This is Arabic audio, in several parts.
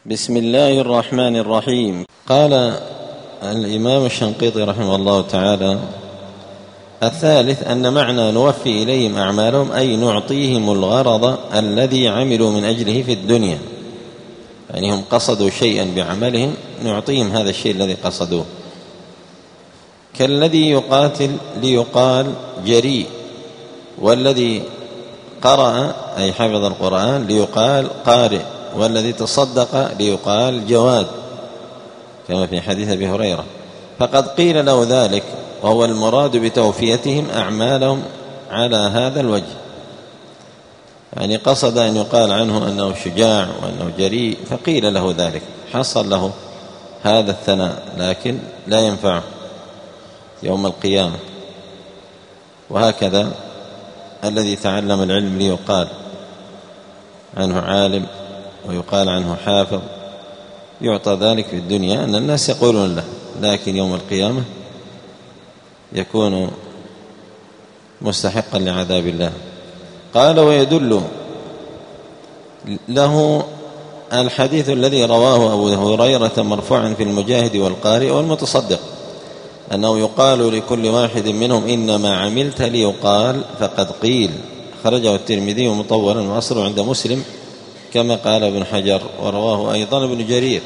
بسم الله الرحمن الرحيم. قال الإمام الشنقيطي رحمه الله تعالى: الثالث أن معنى نوفي إليهم أعمالهم أي نعطيهم الغرض الذي عملوا من أجله في الدنيا، يعني هم قصدوا شيئا بعملهم نعطيهم هذا الشيء الذي قصدوه، كالذي يقاتل ليقال جريء، والذي قرأ أي حفظ القرآن ليقال قارئ، والذي تصدق ليقال جواد، كما في حديث أبي هريرة. فقد قيل له ذلك، وهو المراد بتوفيتهم أعمالهم على هذا الوجه، يعني قصد أن يقال عنه أنه شجاع وأنه جريء فقيل له ذلك، حصل له هذا الثناء، لكن لا ينفعه يوم القيامة. وهكذا الذي تعلم العلم ليقال عنه عالم ويقال عنه حافظ يعطى ذلك في الدنيا أن الناس يقولون له، لكن يوم القيامة يكون مستحقا لعذاب الله. قال: ويدل له الحديث الذي رواه أبو هريرة مرفوعا في المجاهد والقارئ والمتصدق، أنه يقال لكل واحد منهم إنما عملت ليقال فقد قيل. خرجه الترمذي مطولا وأصله عند مسلم كما قال ابن حجر، ورواه أيضا ابن جرير.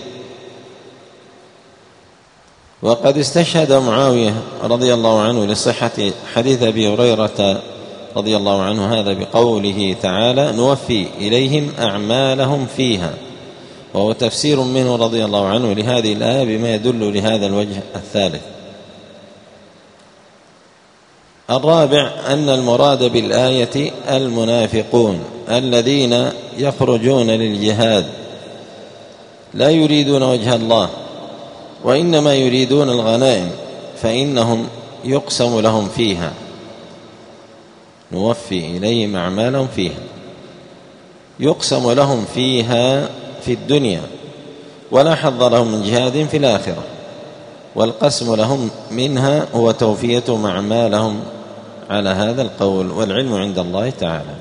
وقد استشهد معاوية رضي الله عنه لصحة حديث أبي هريرة رضي الله عنه هذا بقوله تعالى: نوفي إليهم أعمالهم فيها، وهو تفسير منه رضي الله عنه لهذه الآية بما يدل لهذا الوجه الثالث. الرابع أن المراد بالآية المنافقون الذين يخرجون للجهاد لا يريدون وجه الله، وإنما يريدون الغنائم، فإنهم يقسم لهم فيها. نوفي إليهم أعمالهم فيها، يقسم لهم فيها في الدنيا، ولا حظ لهم من جهاد في الآخرة، والقسم لهم منها هو توفيتهم أعمالهم على هذا القول، والعلم عند الله تعالى.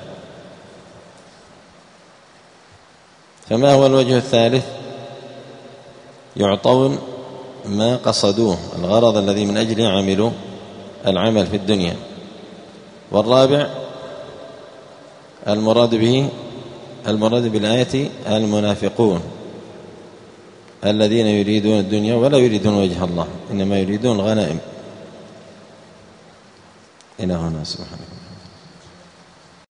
فما هو الوجه الثالث؟ يعطون ما قصدوه، الغرض الذي من أجله عملوا العمل في الدنيا. والرابع المراد بالآية المنافقون الذين يريدون الدنيا ولا يريدون وجه الله، إنما يريدون الغنائم. إلى هنا سبحانه.